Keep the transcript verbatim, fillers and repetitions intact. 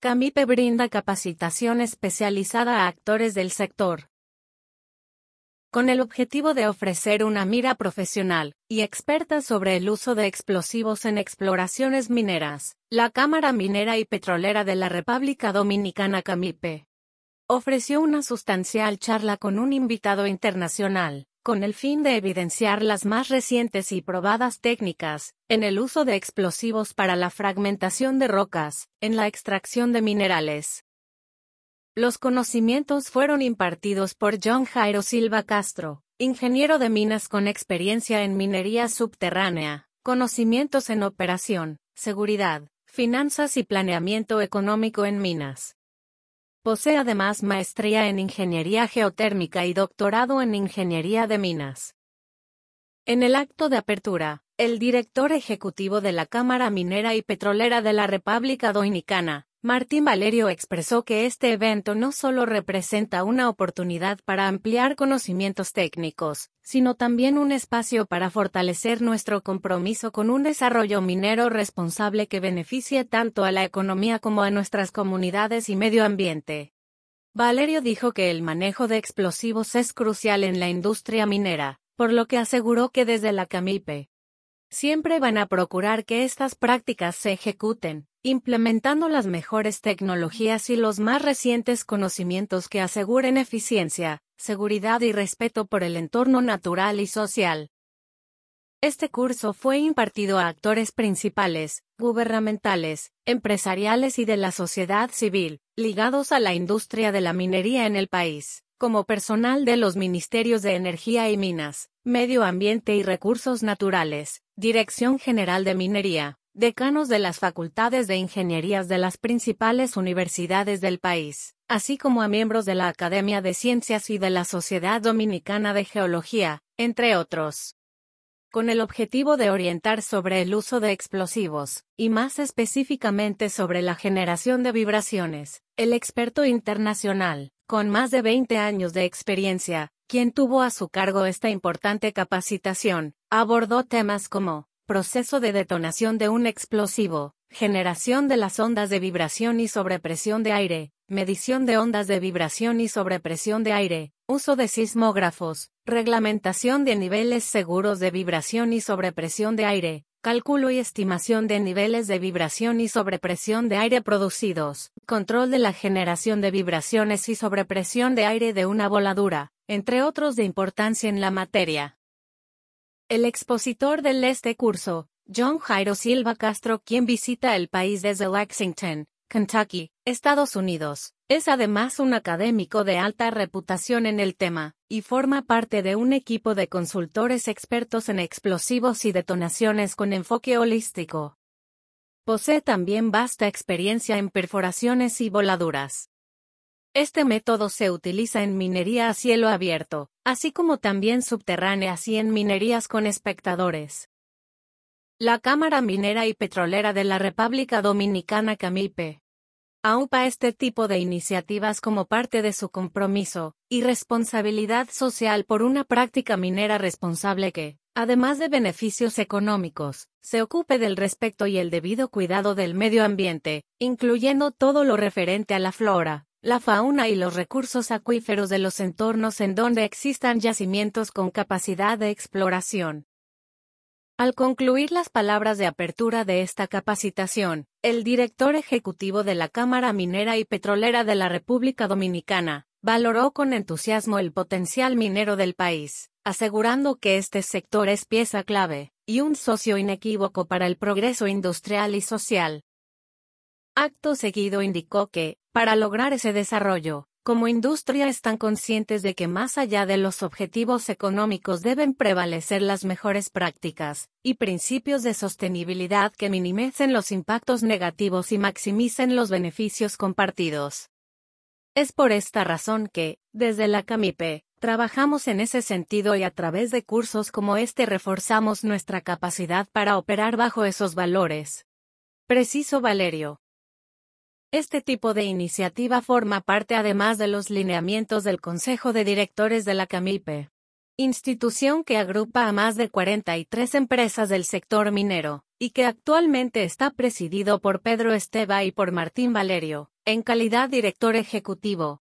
CAMIPE brinda capacitación especializada a actores del sector. Con el objetivo de ofrecer una mira profesional y experta sobre el uso de explosivos en exploraciones mineras, la Cámara Minera y Petrolera de la República Dominicana CAMIPE ofreció una sustancial charla con un invitado internacional, con el fin de evidenciar las más recientes y probadas técnicas en el uso de explosivos para la fragmentación de rocas, en la extracción de minerales. Los conocimientos fueron impartidos por John Jairo Silva Castro, ingeniero de minas con experiencia en minería subterránea, conocimientos en operación, seguridad, finanzas y planeamiento económico en minas. Posee además maestría en ingeniería geotérmica y doctorado en ingeniería de minas. En el acto de apertura, el director ejecutivo de la Cámara Minera y Petrolera de la República Dominicana, Martín Valerio, expresó que este evento no solo representa una oportunidad para ampliar conocimientos técnicos, sino también un espacio para fortalecer nuestro compromiso con un desarrollo minero responsable que beneficie tanto a la economía como a nuestras comunidades y medio ambiente. Valerio dijo que el manejo de explosivos es crucial en la industria minera, por lo que aseguró que desde la CAMIPE siempre van a procurar que estas prácticas se ejecuten, implementando las mejores tecnologías y los más recientes conocimientos que aseguren eficiencia, seguridad y respeto por el entorno natural y social. Este curso fue impartido a actores principales, gubernamentales, empresariales y de la sociedad civil, ligados a la industria de la minería en el país, como personal de los Ministerios de Energía y Minas, Medio Ambiente y Recursos Naturales, Dirección General de Minería, decanos de las facultades de ingenierías de las principales universidades del país, así como a miembros de la Academia de Ciencias y de la Sociedad Dominicana de Geología, entre otros. Con el objetivo de orientar sobre el uso de explosivos, y más específicamente sobre la generación de vibraciones, el experto internacional, con más de veinte años de experiencia, quien tuvo a su cargo esta importante capacitación, abordó temas como proceso de detonación de un explosivo, generación de las ondas de vibración y sobrepresión de aire, medición de ondas de vibración y sobrepresión de aire, uso de sismógrafos, reglamentación de niveles seguros de vibración y sobrepresión de aire, cálculo y estimación de niveles de vibración y sobrepresión de aire producidos, control de la generación de vibraciones y sobrepresión de aire de una voladura, entre otros de importancia en la materia. El expositor del este curso, John Jairo Silva Castro, quien visita el país desde Lexington, Kentucky, Estados Unidos, es además un académico de alta reputación en el tema, y forma parte de un equipo de consultores expertos en explosivos y detonaciones con enfoque holístico. Posee también vasta experiencia en perforaciones y voladuras. Este método se utiliza en minería a cielo abierto, así como también subterráneas y en minerías con espectadores. La Cámara Minera y Petrolera de la República Dominicana CAMIPE aupa este tipo de iniciativas como parte de su compromiso y responsabilidad social por una práctica minera responsable que, además de beneficios económicos, se ocupe del respeto y el debido cuidado del medio ambiente, incluyendo todo lo referente a la flora, la fauna y los recursos acuíferos de los entornos en donde existan yacimientos con capacidad de exploración. Al concluir las palabras de apertura de esta capacitación, el director ejecutivo de la Cámara Minera y Petrolera de la República Dominicana valoró con entusiasmo el potencial minero del país, asegurando que este sector es pieza clave y un socio inequívoco para el progreso industrial y social. Acto seguido indicó que, para lograr ese desarrollo, como industria están conscientes de que más allá de los objetivos económicos deben prevalecer las mejores prácticas y principios de sostenibilidad que minimicen los impactos negativos y maximicen los beneficios compartidos. Es por esta razón que, desde la CAMIPE, trabajamos en ese sentido y a través de cursos como este reforzamos nuestra capacidad para operar bajo esos valores. Preciso Valerio. Este tipo de iniciativa forma parte además de los lineamientos del Consejo de Directores de la CAMIPE, institución que agrupa a más de cuarenta y tres empresas del sector minero, y que actualmente está presidido por Pedro Esteva y por Martín Valerio, En calidad director ejecutivo,